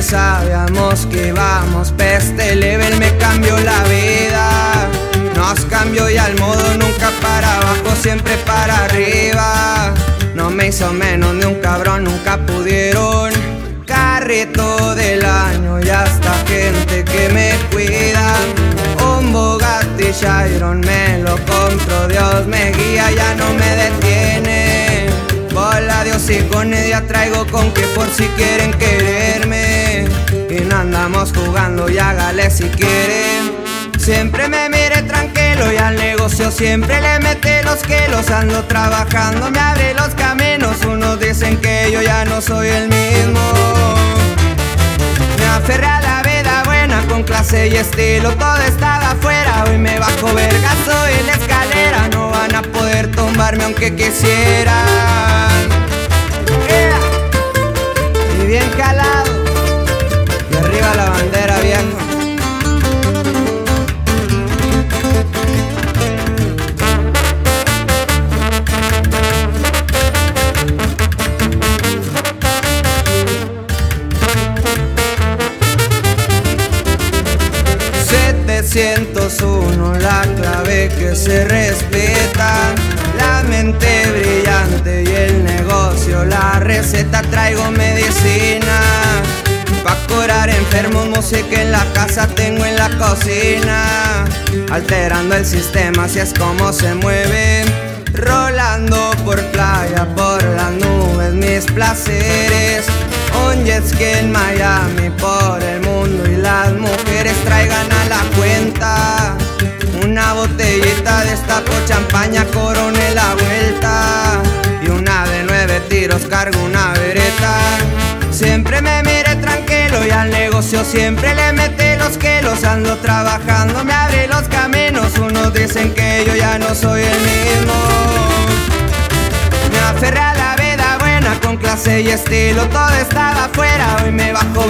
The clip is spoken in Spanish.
sabíamos que íbamos pa' este level, me cambió la vida. Nos cambió y al modo nunca para abajo, siempre para arriba. No me hizo menos ni un cabrón, nunca pudieron. Carrito del año y hasta gente que me cuida. Un Bugatti Chiron me lo compro, Dios me guía, ya no me detiene. Bola de hocicones, ya traigo con que por si quieren quererme. Y no andamos jugando, y hágale si quieren. Siempre me mire tranquilo y al negocio siempre le mete los kilos. Ando trabajando, me abre los caminos. Unos dicen que yo ya no soy el mismo. Me aferré a la vida buena con clase y estilo. Todo estaba afuera, hoy me bajo vergazo en la escalera. No van a poder tumbarme aunque quisieran. Y bien calado, y arriba la bandera, viejo. La clave que se respeta, la mente brillante y el negocio, la receta. Traigo medicina pa' curar enfermos, música en la casa, tengo en la cocina. Alterando el sistema, así es como se mueve. Rolando por playa, por las nubes, mis placeres. Un jet ski en Miami, por el mundo y las mujeres traigan a la cuenta. Una botellita de destapo champaña, corone la vuelta. Y una de 9 tiros, cargo una vereta. Siempre me mire tranquilo y al negocio siempre le mete los kilos. Ando trabajando, me abre los caminos. Unos dicen que yo ya no soy el mismo. Me aferré a la vida buena con clase y estilo. Todo estaba afuera, hoy me bajo